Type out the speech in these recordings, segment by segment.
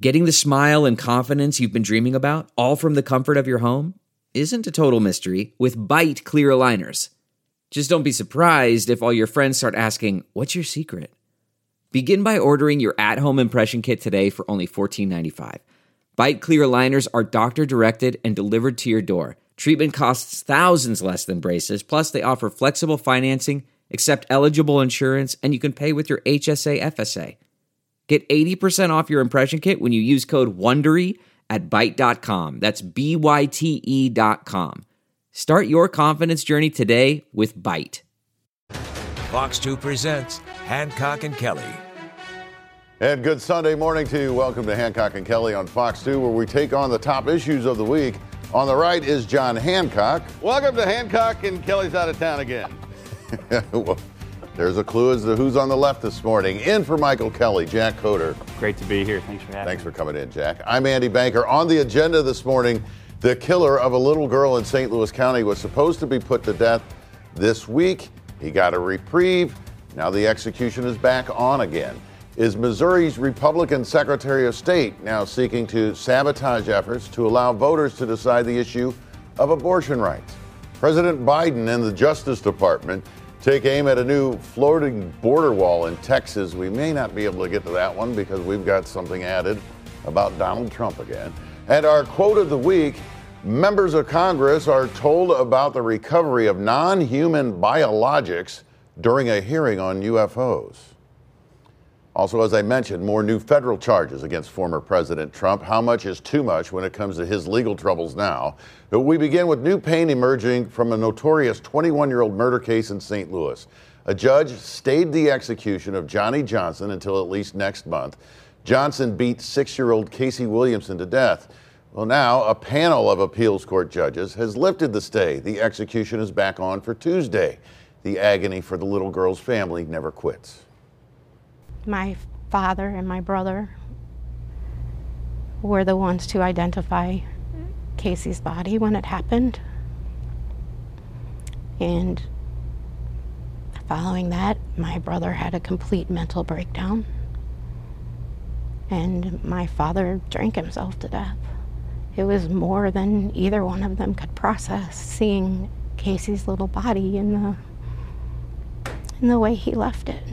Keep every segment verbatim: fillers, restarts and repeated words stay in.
Getting the smile and confidence you've been dreaming about, all from the comfort of your home, isn't a total mystery with Byte clear aligners. Just don't be surprised if all your friends start asking, "What's your secret?" Begin by ordering your at-home impression kit today for only fourteen ninety-five. Byte clear aligners are doctor-directed and delivered to your door. Treatment costs thousands less than braces, plus they offer flexible financing, accept eligible insurance, and you can pay with your H S A F S A. Get eighty percent off your impression kit when you use code WONDERY at byte dot com. That's B Y T E dot com. Start your confidence journey today with Byte. Fox two presents Hancock and Kelly. And good Sunday morning to you. Welcome to Hancock and Kelly on Fox two, where we take on the top issues of the week. On the right is John Hancock. Welcome to Hancock, and Kelly's out of town again. Well, there's a clue as to who's on the left this morning. In for Michael Kelly, Jack Coder. Great to be here. Thanks for having Thanks me. for coming in, Jack. I'm Andy Banker. On the agenda this morning, the killer of a little girl in Saint Louis County was supposed to be put to death this week. He got a reprieve. Now the execution is back on again. Is Missouri's Republican Secretary of State now seeking to sabotage efforts to allow voters to decide the issue of abortion rights? President Biden and the Justice Department take aim at a new floating border wall in Texas. We may not be able to get to that one because we've got something added about Donald Trump again. And our quote of the week, members of Congress are told about the recovery of non-human biologics during a hearing on U F Os. Also, as I mentioned, more new federal charges against former President Trump. How much is too much when it comes to his legal troubles now? But we begin with new pain emerging from a notorious twenty-one-year-old murder case in Saint Louis. A judge stayed the execution of Johnny Johnson until at least next month. Johnson beat six-year-old Casey Williamson to death. Well, now a panel of appeals court judges has lifted the stay. The execution is back on for Tuesday. The agony for the little girl's family never quits. My father and my brother were the ones to identify Casey's body when it happened. And following that, my brother had a complete mental breakdown. And my father drank himself to death. It was more than either one of them could process, seeing Casey's little body in the, in the way he left it.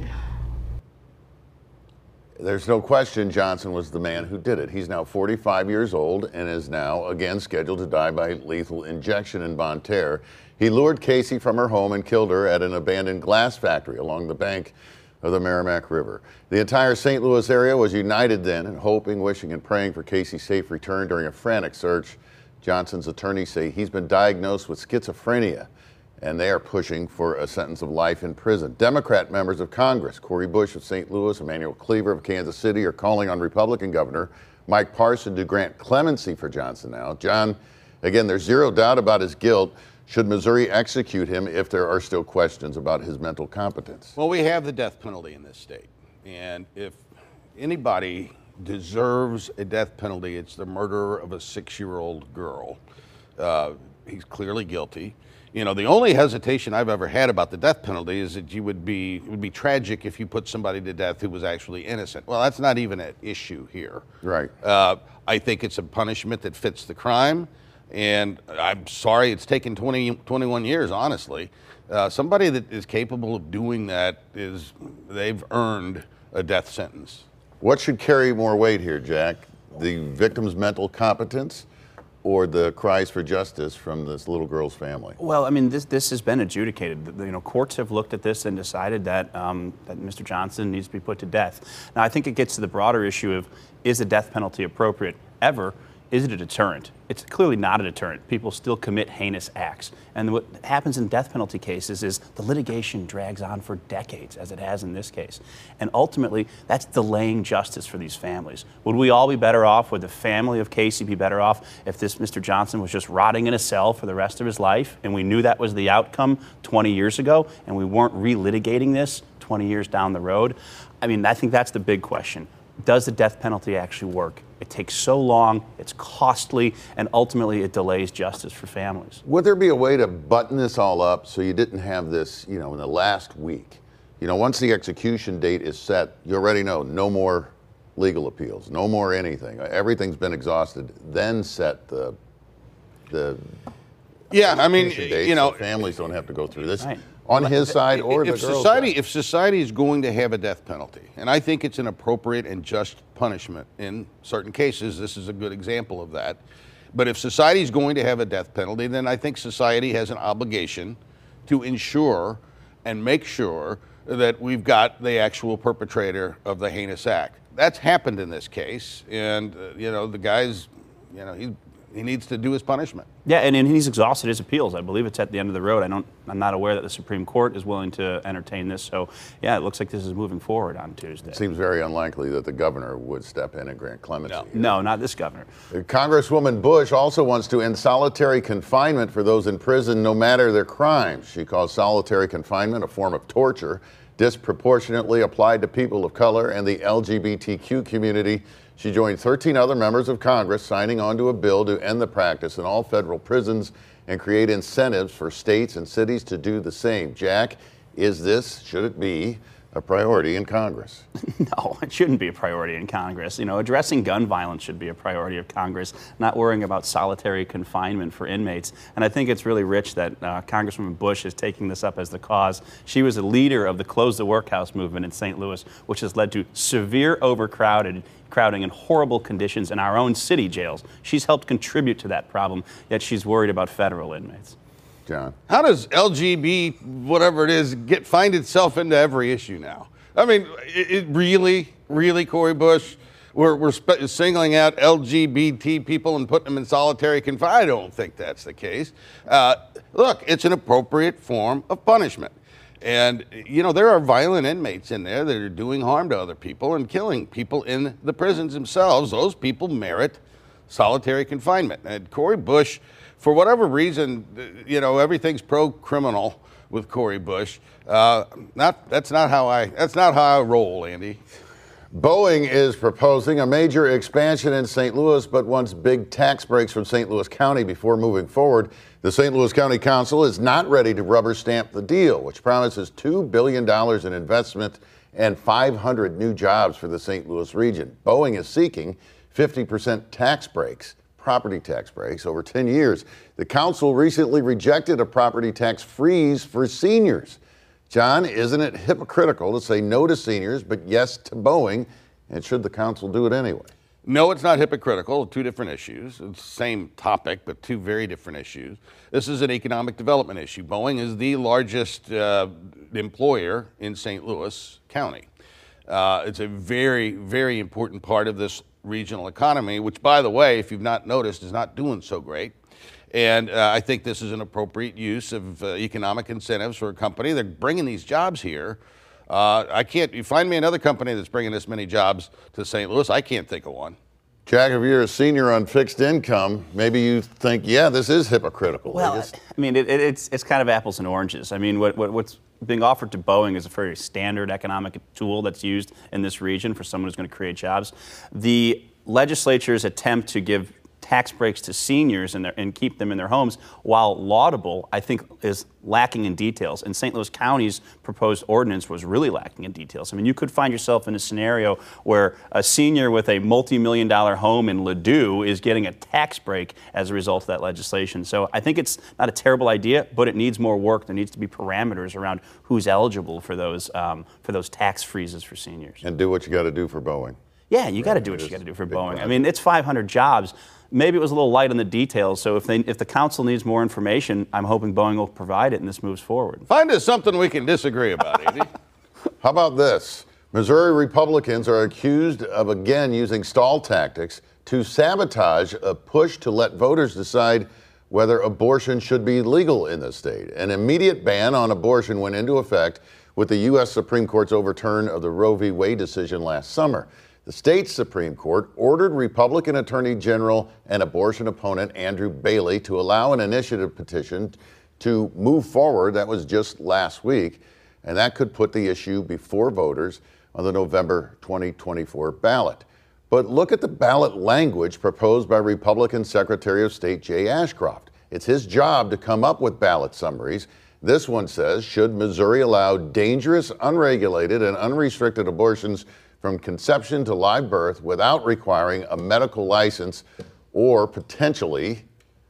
There's no question Johnson was the man who did it. He's now forty-five years old and is now again scheduled to die by lethal injection in Bonne Terre. He lured Casey from her home and killed her at an abandoned glass factory along the bank of the Merrimack River. The entire Saint Louis area was united then in hoping, wishing, and praying for Casey's safe return during a frantic search. Johnson's attorneys say he's been diagnosed with schizophrenia, and they are pushing for a sentence of life in prison. Democrat members of Congress, Cori Bush of Saint Louis, Emanuel Cleaver of Kansas City, are calling on Republican Governor Mike Parson to grant clemency for Johnson now. John, again, there's zero doubt about his guilt. Should Missouri execute him if there are still questions about his mental competence? Well, we have the death penalty in this state. And if anybody deserves a death penalty, it's the murderer of a six-year-old girl. Uh, he's clearly guilty. You know, the only hesitation I've ever had about the death penalty is that you would be, it would be tragic if you put somebody to death who was actually innocent. Well, that's not even an issue here. Right. Uh, I think it's a punishment that fits the crime. And I'm sorry it's taken twenty, twenty-one years, honestly. Uh, somebody that is capable of doing that is, they've earned a death sentence. What should carry more weight here, Jack? The victim's mental competence or the cries for justice from this little girl's family? Well, I mean, this this has been adjudicated. The, you know, courts have looked at this and decided that um, that Mister Johnson needs to be put to death. Now, I think it gets to the broader issue of, is the death penalty appropriate ever? Is it a deterrent? It's clearly not a deterrent. People still commit heinous acts. And what happens in death penalty cases is the litigation drags on for decades, as it has in this case. And ultimately, that's delaying justice for these families. Would we all be better off? Would the family of Casey be better off if this Mister Johnson was just rotting in a cell for the rest of his life, and we knew that was the outcome twenty years ago, and we weren't relitigating this twenty years down the road? I mean, I think that's the big question. Does the death penalty actually work? It takes so long, it's costly, and ultimately it delays justice for families. Would there be a way to button this all up so you didn't have this, you know, in the last week? You know, once the execution date is set, you already know no more legal appeals. No more anything. Everything's been exhausted. Then set the the. Yeah, I mean, dates you know, so families don't have to go through this Right. on his side or if the girl's society side. if society is going to have a death penalty, and I think it's an appropriate and just punishment in certain cases, this is a good example of that. But if society is going to have a death penalty, then I think society has an obligation to ensure and make sure that we've got the actual perpetrator of the heinous act. That's happened in this case, and uh, you know the guy's, you know, he he needs to do his punishment. Yeah, and, and he's exhausted his appeals. I believe it's at the end of the road. I don't. I'm not aware that the Supreme Court is willing to entertain this. So, yeah, it looks like this is moving forward on Tuesday. It seems very unlikely that the governor would step in and grant clemency. No. No, not this governor. Congresswoman Bush also wants to end solitary confinement for those in prison, no matter their crimes. She calls solitary confinement a form of torture, disproportionately applied to people of color and the L G B T Q community. She joined thirteen other members of Congress signing on to a bill to end the practice in all federal prisons and create incentives for states and cities to do the same. Jack, is this, should it be, a priority in Congress? No, it shouldn't be a priority in Congress. You know, addressing gun violence should be a priority of Congress, not worrying about solitary confinement for inmates. And I think it's really rich that uh, Congresswoman Bush is taking this up as the cause. She was a leader of the Close the Workhouse movement in Saint Louis, which has led to severe overcrowded crowding and horrible conditions in our own city jails. She's helped contribute to that problem, yet she's worried about federal inmates. John? How does L G B, whatever it is, get find itself into every issue now? I mean, it, it really, really, Cori Bush, we're, we're spe- singling out L G B T people and putting them in solitary confinement. I don't think that's the case. Uh, look, it's an appropriate form of punishment. And, you know, there are violent inmates in there that are doing harm to other people and killing people in the prisons themselves. Those people merit solitary confinement. And Cori Bush, for whatever reason, you know, everything's pro-criminal with Cori Bush. Uh, not that's not how I that's not how I roll, Andy. Boeing is proposing a major expansion in Saint Louis, but wants big tax breaks from Saint Louis County before moving forward. The Saint Louis County Council is not ready to rubber stamp the deal, which promises two billion dollars in investment and five hundred new jobs for the Saint Louis region. Boeing is seeking fifty percent tax breaks, property tax breaks, over ten years. The council recently rejected a property tax freeze for seniors. John, isn't it hypocritical to say no to seniors, but yes to Boeing? And should the council do it anyway? No, it's not hypocritical. Two different issues. It's the same topic, but two very different issues. This is an economic development issue. Boeing is the largest uh, employer in Saint Louis County. Uh, it's a very, very important part of this regional economy, which, by the way, if you've not noticed, is not doing so great. And uh, I think this is an appropriate use of uh, economic incentives for a company. They're bringing these jobs here. Uh, I can't, you find me another company that's bringing this many jobs to Saint Louis, I can't think of one. Jack, if you're a senior on fixed income, maybe you think, yeah, this is hypocritical. Well, Just- I mean, it, it, it's it's kind of apples and oranges. I mean, what, what what's being offered to Boeing is a very standard economic tool that's used in this region for someone who's going to create jobs. The legislature's attempt to give tax breaks to seniors and, their, and keep them in their homes, while laudable, I think is lacking in details. And Saint Louis County's proposed ordinance was really lacking in details. I mean, you could find yourself in a scenario where a senior with a multi-million dollar home in Ladue is getting a tax break as a result of that legislation. So I think it's not a terrible idea, but it needs more work. There needs to be parameters around who's eligible for those um, for those tax freezes for seniors. and do what you got to do for Boeing. Yeah, you got to do what it you is got to do for big Boeing. project. I mean, it's five hundred jobs. Maybe it was a little light on the details. So if they, if the council needs more information, I'm hoping Boeing will provide it, and this moves forward. Find us something we can disagree about, Andy. How about this? Missouri Republicans are accused of again using stall tactics to sabotage a push to let voters decide whether abortion should be legal in the state. An immediate ban on abortion went into effect with the U S Supreme Court's overturn of the Roe v. Wade decision last summer. The state's Supreme Court ordered Republican Attorney General and abortion opponent Andrew Bailey to allow an initiative petition to move forward. That was just last week, and that could put the issue before voters on the November twenty twenty-four ballot. But look at the ballot language proposed by Republican Secretary of State Jay Ashcroft. It's his job to come up with ballot summaries. This one says, should Missouri allow dangerous, unregulated, and unrestricted abortions from conception to live birth without requiring a medical license or potentially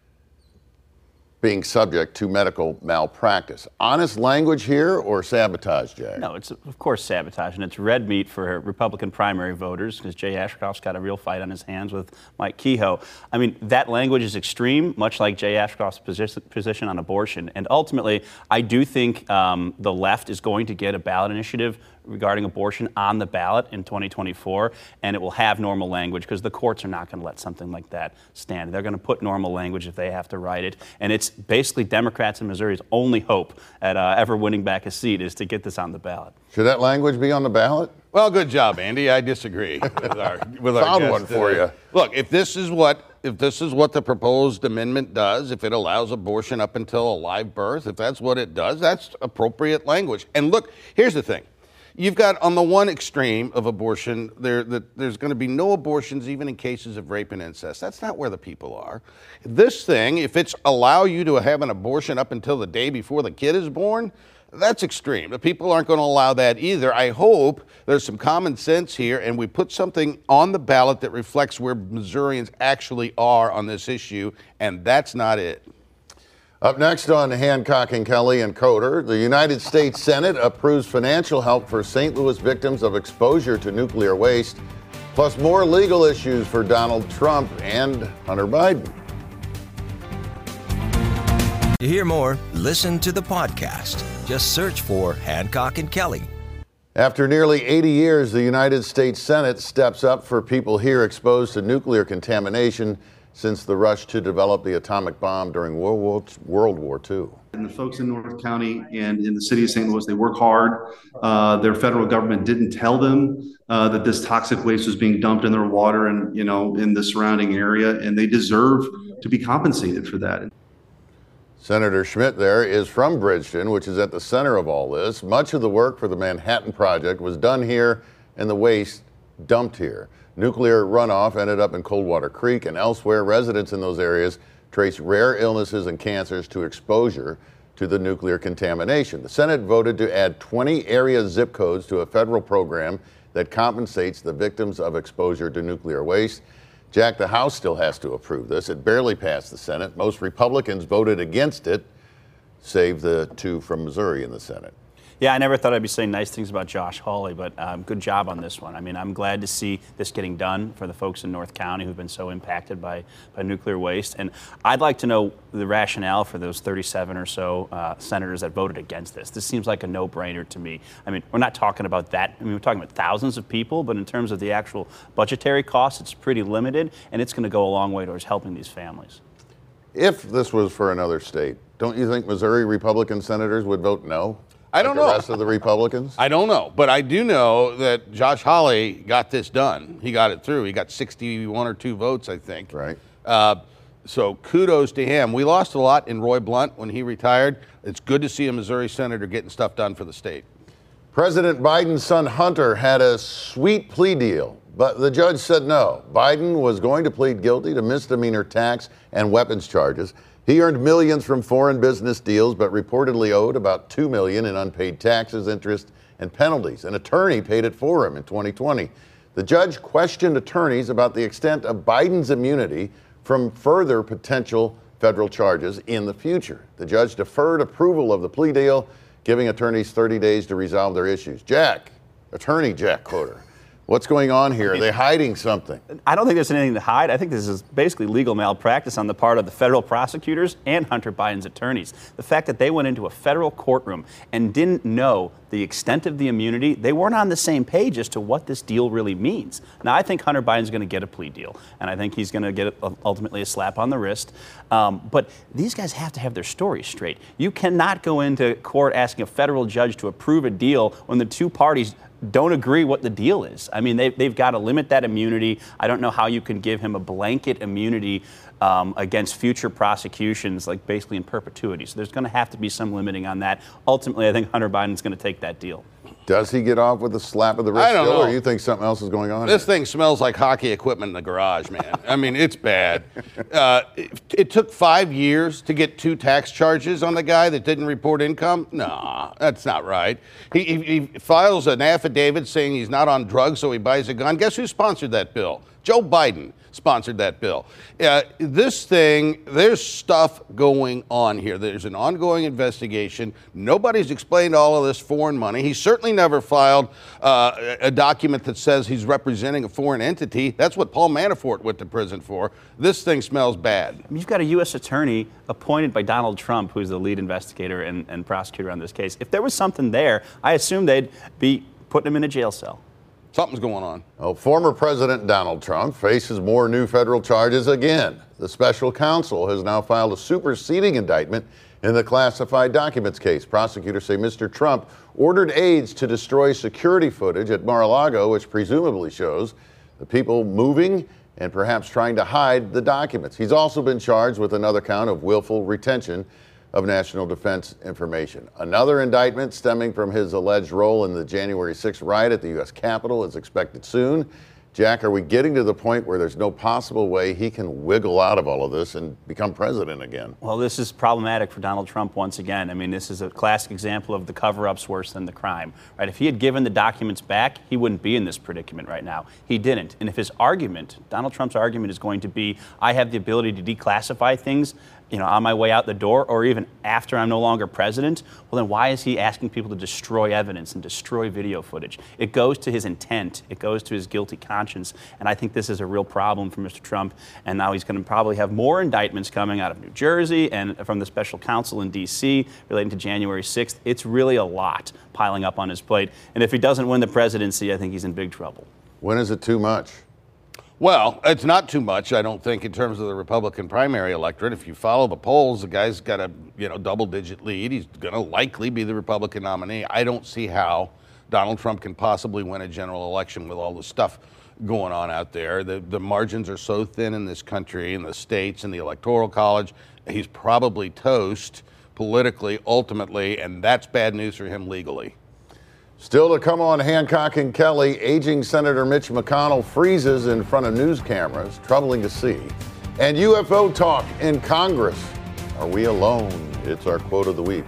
being subject to medical malpractice. Honest language here or sabotage, Jack? No, it's of course sabotage, and it's red meat for Republican primary voters because Jay Ashcroft's got a real fight on his hands with Mike Kehoe. I mean, that language is extreme, much like Jay Ashcroft's position, position on abortion. And ultimately, I do think um, the left is going to get a ballot initiative regarding abortion on the ballot in twenty twenty-four, and it will have normal language because the courts are not going to let something like that stand. They're going to put normal language if they have to write it, and it's basically Democrats in Missouri's only hope at uh, ever winning back a seat is to get this on the ballot. Should that language be on the ballot? Well, good job, Andy. I disagree with our with our Found guest one for today. you. Look, if this is what if this is what the proposed amendment does, if it allows abortion up until a live birth, if that's what it does, that's appropriate language. And look, here's the thing. You've got on the one extreme of abortion, there, the, there's going to be no abortions even in cases of rape and incest. That's not where the people are. This thing, if it's allow you to have an abortion up until the day before the kid is born, that's extreme. The people aren't going to allow that either. I hope there's some common sense here and we put something on the ballot that reflects where Missourians actually are on this issue, and that's not it. Up next on Hancock and Kelly and Coder, the United States Senate approves financial help for Saint Louis victims of exposure to nuclear waste, plus more legal issues for Donald Trump and Hunter Biden. To hear more, listen to the podcast. Just search for Hancock and Kelly. After nearly eighty years, the United States Senate steps up for people here exposed to nuclear contamination since the rush to develop the atomic bomb during World War, World War Two. And the folks in North County and in the city of Saint Louis, they work hard. Uh, their federal government didn't tell them uh, that this toxic waste was being dumped in their water and, you know, in the surrounding area, and they deserve to be compensated for that. Senator Schmidt there is from Bridgeton, which is at the center of all this. Much of the work for the Manhattan Project was done here and the waste dumped here. Nuclear runoff ended up in Coldwater Creek and elsewhere. Residents in those areas trace rare illnesses and cancers to exposure to the nuclear contamination. The Senate voted to add twenty area zip codes to a federal program that compensates the victims of exposure to nuclear waste. Jack, the House still has to approve this. It barely passed the Senate. Most Republicans voted against it, save the two from Missouri in the Senate. Yeah, I never thought I'd be saying nice things about Josh Hawley, but um, good job on this one. I mean, I'm glad to see this getting done for the folks in North County who've been so impacted by, by nuclear waste. And I'd like to know the rationale for those thirty-seven or so uh, senators that voted against this. This seems like a no-brainer to me. I mean, we're not talking about that. I mean, we're talking about thousands of people, but in terms of the actual budgetary costs, it's pretty limited, and it's going to go a long way towards helping these families. If this was for another state, don't you think Missouri Republican senators would vote no? I don't like know. The rest of the Republicans? I don't know, but I do know that Josh Hawley got this done. He got it through. He got sixty-one or two votes, I think. Right. Uh, so kudos to him. We lost a lot in Roy Blunt when he retired. It's good to see a Missouri senator getting stuff done for the state. President Biden's son Hunter had a sweet plea deal, but the judge said no. Biden was going to plead guilty to misdemeanor tax and weapons charges. He earned millions from foreign business deals, but reportedly owed about two million dollars in unpaid taxes, interest, and penalties. An attorney paid it for him in twenty twenty. The judge questioned attorneys about the extent of Biden's immunity from further potential federal charges in the future. The judge deferred approval of the plea deal, giving attorneys thirty days to resolve their issues. Jack, attorney Jack Coder, what's going on here? Are they hiding something? I don't think there's anything to hide. I think this is basically legal malpractice on the part of the federal prosecutors and Hunter Biden's attorneys. The fact that they went into a federal courtroom and didn't know the extent of the immunity, they weren't on the same page as to what this deal really means. Now, I think Hunter Biden's going to get a plea deal, and I think he's going to get a, ultimately a slap on the wrist. Um, but these guys have to have their stories straight. You cannot go into court asking a federal judge to approve a deal when the two parties don't agree what the deal is. I mean, they, they've got to limit that immunity. I don't know how you can give him a blanket immunity um, against future prosecutions, like basically in perpetuity. So there's going to have to be some limiting on that. Ultimately, I think Hunter Biden's going to take that deal. Does he get off with a slap of the wrist I don't still, know. or you think something else is going on? This here? thing smells like hockey equipment in the garage, man. I mean, it's bad. Uh, it, it took five years to get two tax charges on the guy that didn't report income. Nah, that's not right. He, he, he files an affidavit saying he's not on drugs, so he buys a gun. Guess who sponsored that bill? Joe Biden sponsored that bill. Uh, this thing, there's stuff going on here. There's an ongoing investigation. Nobody's explained all of this foreign money. He certainly never filed uh, a document that says he's representing a foreign entity. That's what Paul Manafort went to prison for. This thing smells bad. You've got a U S attorney appointed by Donald Trump, who's the lead investigator and, and prosecutor on this case. If there was something there, I assume they'd be putting him in a jail cell. Something's going on. Well, former President Donald Trump faces more new federal charges again. The special counsel has now filed a superseding indictment in the classified documents case. Prosecutors say Mister Trump ordered aides to destroy security footage at Mar-a-Lago, which presumably shows the people moving and perhaps trying to hide the documents. He's also been charged with another count of willful retention of national defense information. Another indictment stemming from his alleged role in the January sixth riot at the U S Capitol is expected soon. Jack, are we getting to the point where there's no possible way he can wiggle out of all of this and become president again? Well, this is problematic for Donald Trump once again. I mean, this is a classic example of the cover-up's worse than the crime, right? If he had given the documents back, he wouldn't be in this predicament right now. He didn't. And if his argument, Donald Trump's argument is going to be, I have the ability to declassify things, you know, on my way out the door, or even after I'm no longer president, well, then why is he asking people to destroy evidence and destroy video footage? It goes to his intent. It goes to his guilty conscience. And I think this is a real problem for Mister Trump. And now he's going to probably have more indictments coming out of New Jersey and from the special counsel in D C relating to January sixth. It's really a lot piling up on his plate. And if he doesn't win the presidency, I think he's in big trouble. When is it too much? Well, it's not too much, I don't think, in terms of the Republican primary electorate. If you follow the polls, the guy's got a you know double-digit lead. He's going to likely be the Republican nominee. I don't see how Donald Trump can possibly win a general election with all the stuff going on out there. The, the margins are so thin in this country, in the states, in the Electoral College. He's probably toast politically, ultimately, and that's bad news for him legally. Still to come on Hancock and Kelly, aging Senator Mitch McConnell freezes in front of news cameras, troubling to see. And U F O talk in Congress. Are we alone? It's our quote of the week.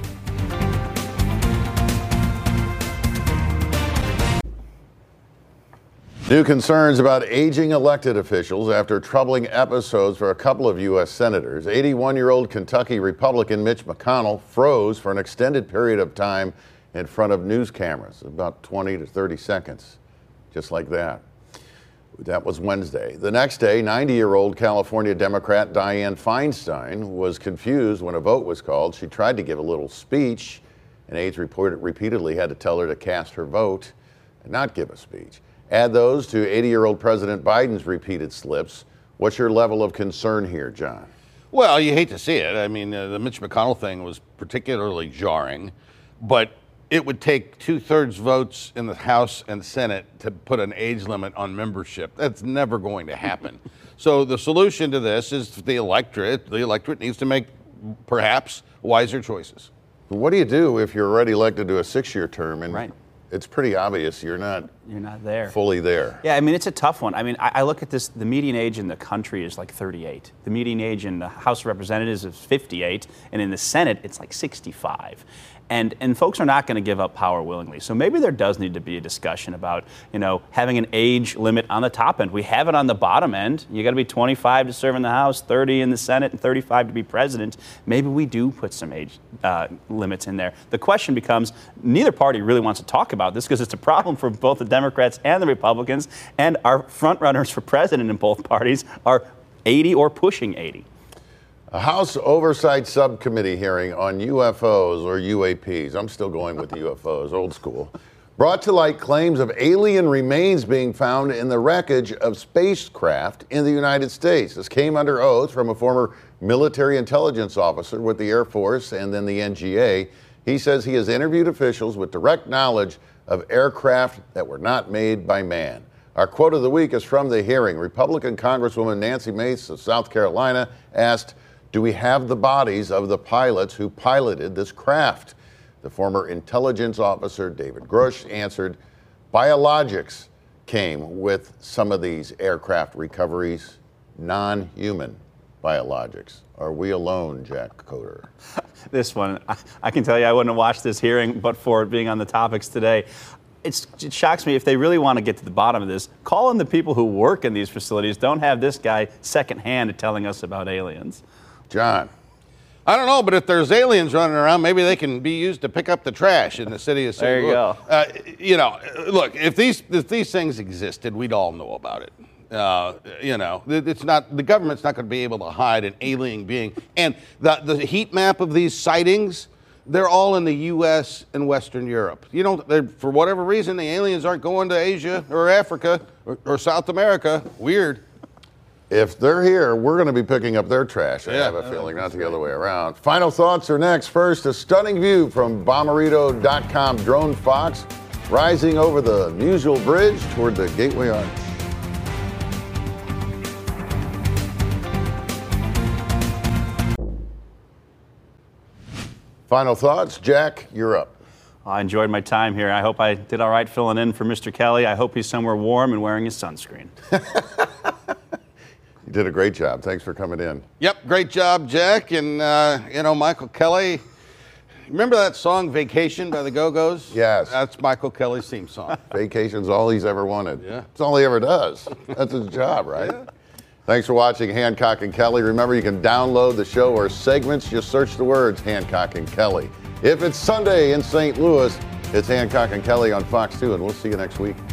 New concerns about aging elected officials after troubling episodes for a couple of U S senators. eighty-one-year-old Kentucky Republican Mitch McConnell froze for an extended period of time in front of news cameras, about twenty to thirty seconds, just like that. That was Wednesday. The next day, ninety-year-old California Democrat Dianne Feinstein was confused when a vote was called. She tried to give a little speech, and aides reported repeatedly had to tell her to cast her vote and not give a speech. Add those to eighty-year-old President Biden's repeated slips. What's your level of concern here, John? Well, you hate to see it. I mean, uh, the Mitch McConnell thing was particularly jarring, but it would take two-thirds votes in the House and Senate to put an age limit on membership. That's never going to happen. So the solution to this is the electorate. The electorate needs to make perhaps wiser choices. What do you do if you're already elected to a six-year term and Right. it's pretty obvious you're not You're not there. fully there? Yeah, I mean, it's a tough one. I mean, I, I look at this, the median age in the country is like thirty-eight. The median age in the House of Representatives is fifty-eight, and in the Senate, it's like sixty-five. And, and folks are not going to give up power willingly. So maybe there does need to be a discussion about, you know, having an age limit on the top end. We have it on the bottom end. You got to be twenty-five to serve in the House, thirty in the Senate, and thirty-five to be president. Maybe we do put some age uh, limits in there. The question becomes, neither party really wants to talk about this because it's a problem for both the Democrats and the Republicans, and our front runners for president in both parties are eighty or pushing eighty. A House Oversight Subcommittee hearing on U F Os or U A Ps, I'm still going with the U F Os, old school, brought to light claims of alien remains being found in the wreckage of spacecraft in the United States. This came under oath from a former military intelligence officer with the Air Force and then the N G A. He says he has interviewed officials with direct knowledge of aircraft that were not made by man. Our quote of the week is from the hearing. Republican Congresswoman Nancy Mace of South Carolina asked, "Do we have the bodies of the pilots who piloted this craft?" The former intelligence officer, David Grush, answered, biologics came with some of these aircraft recoveries, non-human biologics. Are we alone, Jack Coder? This one, I, I can tell you I wouldn't have watched this hearing but for it being on the topics today. It's, it shocks me if they really want to get to the bottom of this. Call in the people who work in these facilities. Don't have this guy secondhand telling us about aliens. John. I don't know, but if there's aliens running around, maybe they can be used to pick up the trash in the city of Saint Louis. There you go. Uh, you know, look, if these if these things existed, we'd all know about it. Uh, you know, it's not the government's not going to be able to hide an alien being. And the the heat map of these sightings, they're all in the U S and Western Europe. You know, for whatever reason, the aliens aren't going to Asia or Africa or, or South America. Weird. If they're here, we're going to be picking up their trash, I Yeah. have a feeling, not the other way around. Final thoughts are next. First, a stunning view from Bommarito dot com drone fox rising over the Musial Bridge toward the Gateway Arch. Final thoughts. Jack, you're up. I enjoyed my time here. I hope I did all right filling in for Mister Kelly. I hope he's somewhere warm and wearing his sunscreen. You did a great job. Thanks for coming in. Yep, great job, Jack. And, uh, you know, Michael Kelly. Remember that song, Vacation by the Go-Go's? Yes. That's Michael Kelly's theme song. Vacation's all he's ever wanted. Yeah. It's all he ever does. That's his job, right? Yeah. Thanks for watching Hancock and Kelly. Remember, you can download the show or segments. Just search the words Hancock and Kelly. If it's Sunday in Saint Louis, it's Hancock and Kelly on Fox two, and we'll see you next week.